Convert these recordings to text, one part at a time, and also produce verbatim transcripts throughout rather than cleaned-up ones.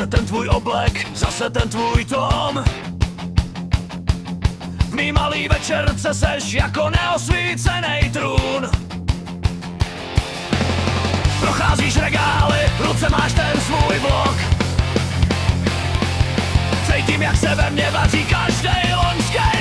Zase ten tvůj oblek, zase ten tvůj tom. V mý malý večerce seš jako neosvícenej trůn. Procházíš regály, v ruce máš ten svůj blok. Cítím, jak se ve mně vaří každej loňský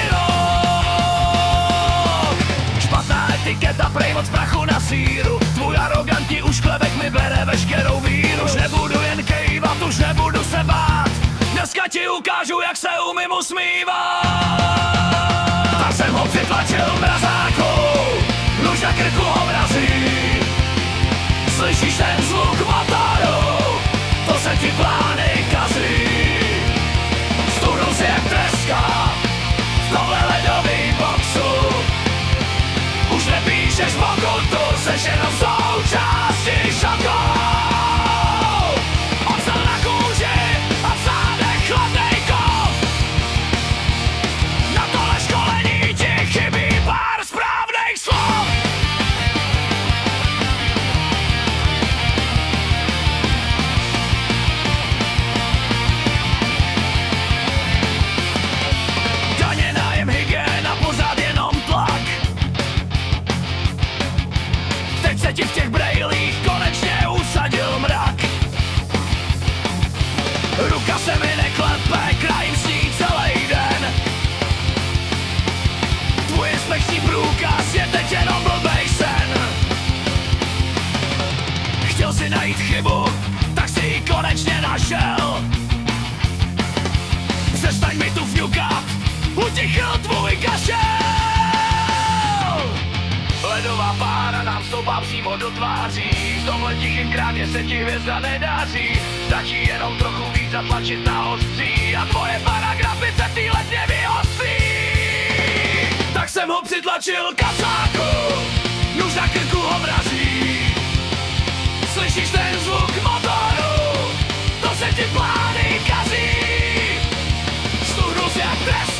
rok. Špatná etiketa, prej moc prachu na síru. Tvůj arrogantní ušklebek mi bere veškerou víru. Už nebudu jen kejvat, už nebudu se bát. Dneska ti ukážu, jak se umím usmívat. Tak jsem ho přitlačil mrazáku, nůž na krku ho mrazí. Slyšíš ten zvuk motoru, to se ti plány kazí. Studl si jak treska v tomhle ledový boxu. Už nepíšeš pokutu, seš jenom součástí šoku. Ocel na kůži a v zádech chladnej kov. Na tohle školení ti chybí pár správných slov. Daně, nájem, hygiena, pořád jenom tlak. Teď se ti v těch brejlích konečně usadil mrak. Ruka se mi neklepe, krajím s ní celý den. Tvůj inspekční průkaz je teď jenom blbej sen. Chtěl si najít chybu, tak si ji konečně našel. Přestaň mi tu fňukat, utichl tvůj kašel. Ledová pára nám stoupá přímo do tváří. V tomhle tichým krávě se ti hvězda nedáří. Stačí jenom trochu víc zatlačit na ostří a tvoje paragrafy se ty letně vyostří. Tak jsem ho přitlačil kacáku, nůž na krku ho mrazí. Slyšíš ten zvuk motoru, to se ti plány kazí. Studl si jak trest